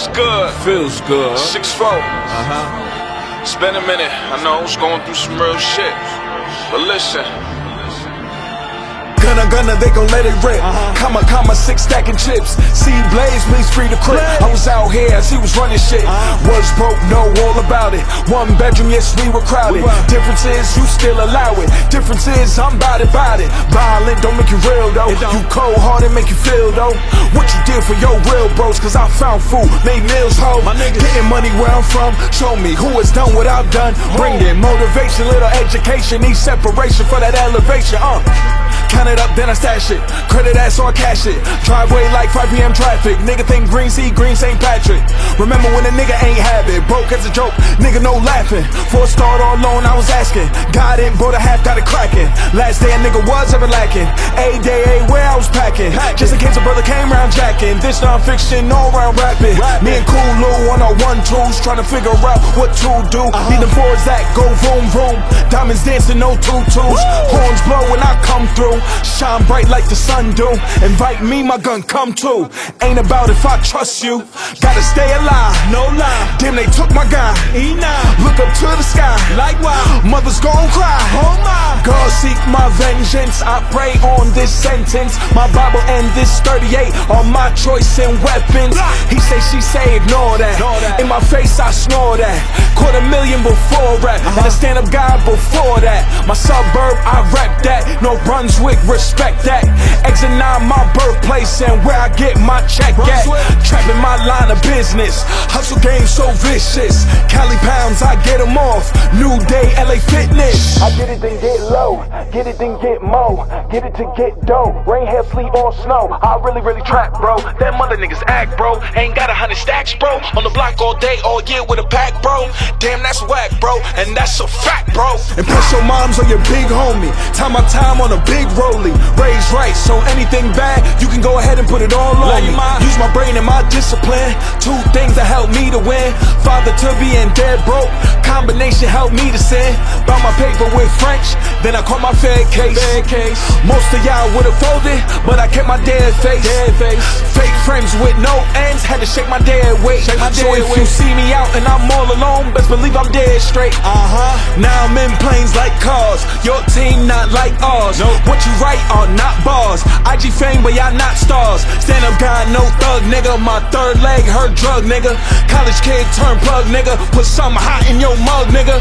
Feels good. Feels good. 6'4". It's been a minute. I know I was going through some real shit. But listen. Gunna, they gon' let it rip. Comma, 6 stacking chips. See Blaze, please free the crib. I was out here as he was running shit. Was broke, know all about it. 1 bedroom, yes, we were crowded. Difference is, you still allow it. Difference is, I'm bout it. Violent don't make you real though. You cold hearted make you feel though. What you did for your real bros, cause I found food, made meals ho. Getting money where I'm from, show me who has done what I've done. Bring it, motivation, little education, need separation for that elevation. Count it up, then I stash it. Credit ass or cash it. Driveway like 5 p.m. traffic. Nigga think Green Sea, Green St. Patrick. Remember when a nigga ain't have it. Broke as a joke, nigga no laughing. For a start all alone, I was asking. Got it, bought a half, got it cracking. Last day a nigga was ever lacking. A day, where I was packing. Just in case a brother came round jacking. This non-fiction, all round rapping. Me and Cool Lou on our 1-2s, trying to figure out what to do. Need them fours that go vroom vroom. Diamonds dancing, no tutus. Horns blow when I come through. Shine bright like the sun do. Invite me, my gun come too. Ain't about if I trust you. Gotta stay alive, no lie. Damn, they took my guy. Look up to the sky, like wow. Mothers gon' cry. Oh my. God seek my vengeance. I pray on this sentence. My Bible and this 38 are my choice and weapons. He say, she say, ignore that. In my face, I snore that. Quarter million before rap, and a stand-up guy before that. My suburb, I rep that. No Brunswick, respect that. Exit 9, my birthplace, and where I get my check at. Trapping my line of business. Hustle game so vicious. Cali pounds, I get them off. New day, LA Fitness. I get it, then get low. Get it, then get mo. Get it to get dough. Rain, hail, sleet, or snow. I really trap, bro. Them mother niggas act, bro. Ain't got 100 stacks, bro. On the block all day, all year with a pack, bro. Damn, that's whack, bro. And that's a fact, bro. And plus your moms or your big homie. Time my time on a big rolling. Raised right, so anything bad, you can go ahead and put it all on me. Use my brain and my discipline. 2 things that help me to win. Father to be and dead broke. Combination help me to sin. Bout my paper with French, then I caught my fair case. Most of y'all would've folded, but I kept my dead face. Fake friends with no ends, had to shake my dead weight. So if you see me out and I'm all alone, best believe I'm dead straight. Now I'm in planes like cars. Your team not like ours. What you write are not bars. IG fame, but y'all not stars. Stand up guy, no thug nigga. My third leg, her drug nigga. College kid turn plug nigga. Put something hot in your mug nigga.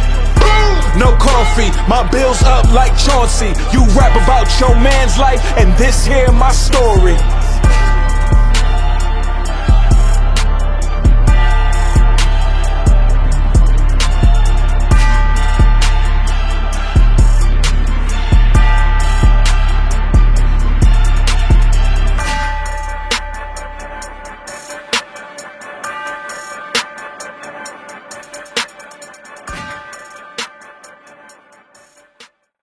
No coffee, my bills up like Chauncey. You rap about your man's life, and this here my story.